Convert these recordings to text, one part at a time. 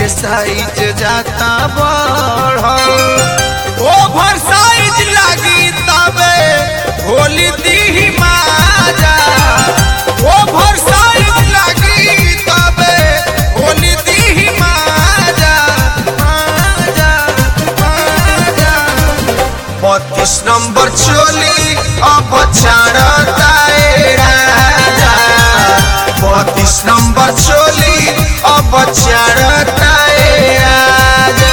के साइज जाता बढ़ल, ओवर साइज लागी तबे होली दी माजा, ओवर साइज लागी तबे होली दी माजा, माजा माजा। 32 नंबर चोली अब चारता राजा, 32 नंबर चोली अब चारता राजा।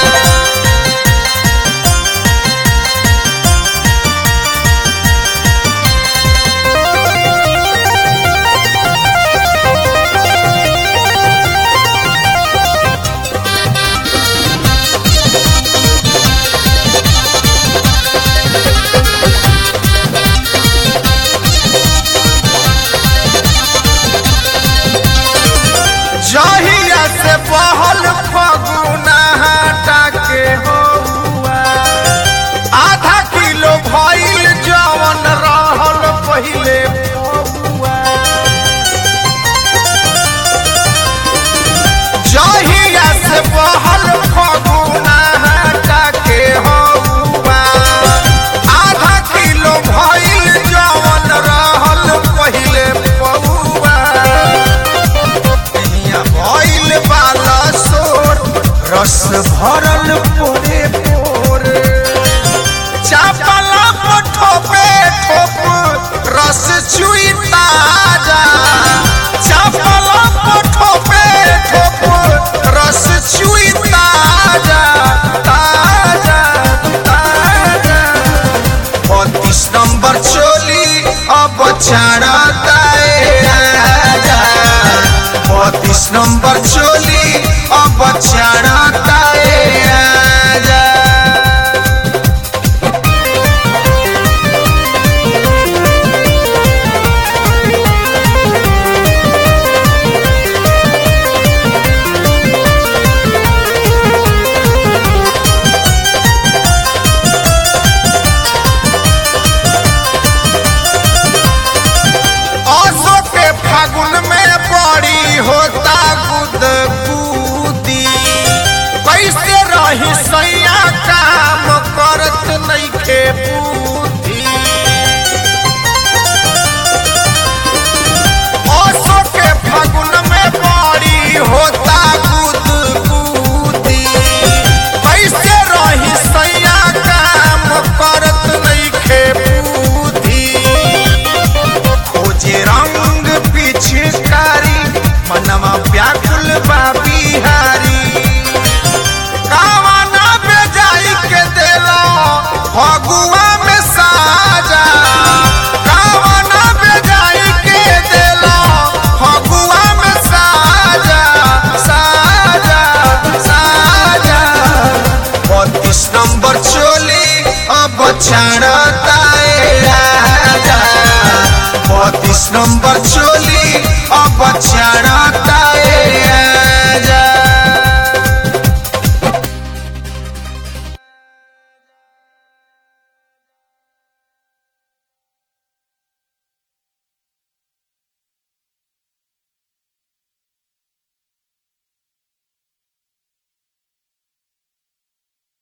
जहिया से बहल फगुना हटा के हुआ, आधा किलो भइल जवन रहल पहिले फगुआ। जहिया से बहल फगुना हटा के हुआ, आधा किलो भइल जवन रहल पहिले फगुआ। भइल बाला सोर रस भरल पोरे पोरे, चापला ठोपे ठोप रस चुई ताजा, चापला ठोपे ठोप रस चुई ताजा ताजा ताजा। 32 नंबर चोली अब चारता राजा, 32 नंबर चोली अब चारता राजा। आसो के फागुन में बड़ी होता गुदगुदी, कैसे रही सैया काम करत नइखे बुद्धि। आसो के फागुन में बड़ी होता गुदगुदी, कैसे रही सैया काम करत नइखे बुद्धि। खोजे रंग पिचकारी मनवा व्याकुल बा बिहारी, कावना बेजाई के देला फगुआ में साजा, कावना बेजाई के देला फगुआ में साजा साजा साजा। 32 नंबर चोली अब चारा